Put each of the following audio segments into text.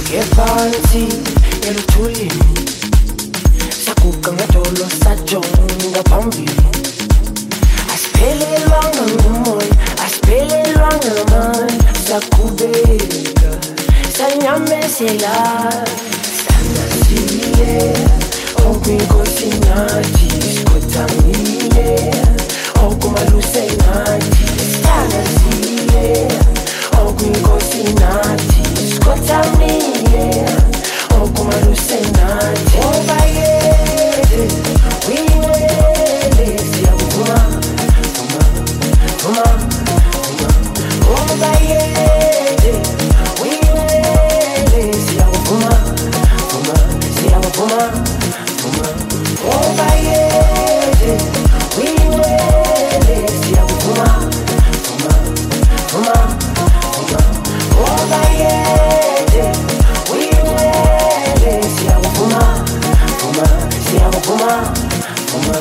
phansi eluthulini saguqa ngadolo sajonga phambili asiphelelwanga ngumoya asiphelelwanga ngamandla saqhubeka sanyamezela sanazile okwinkosi nathi sikhothamile okumaluse nathi sanazile okwinkosi nathi sikhothamile okumaluse nathi obayede winele siyavuma vuma vuma vuma obayede winele siyavuma vuma siyavuma vuma obayede winele siyavuma vuma vuma vuma obayede winele siyavuma vuma siyavuma vuma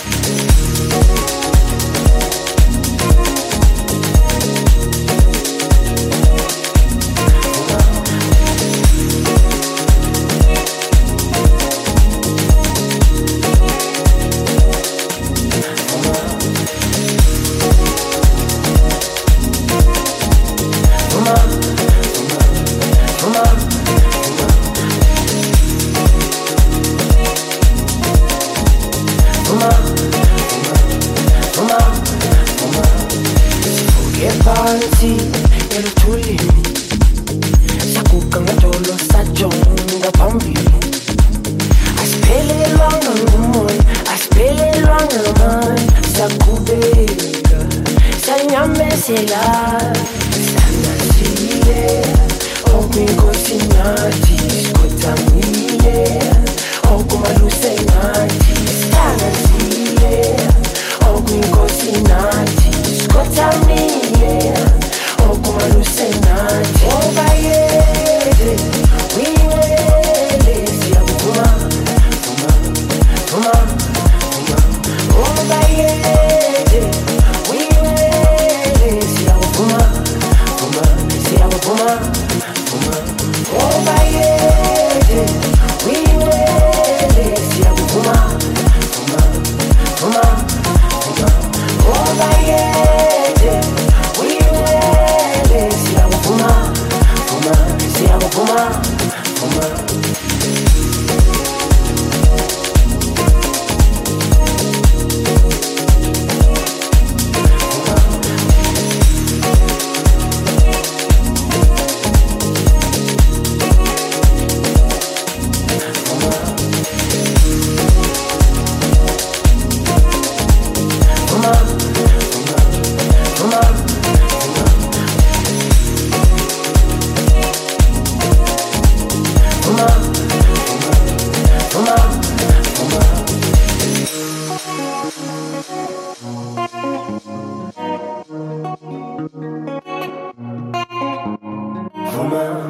phansi eluthulini saguqa ngadolo sajonga phambili asiphelelwanga ngumoya asiphelelwanga ngamandla saqhubeka sanyamezela sanazile okwinkosi nathi sikhothamile okumaluse nathi sanazile okwinkosi nathi sikhothamile okumaluse nathi obayede winele siyavuma vuma vuma vuma obayede winele siyavuma vuma siyavuma vuma obayede winele siyavuma vuma vuma vuma obayede winele siyavuma vuma siyavuma vuma Vuma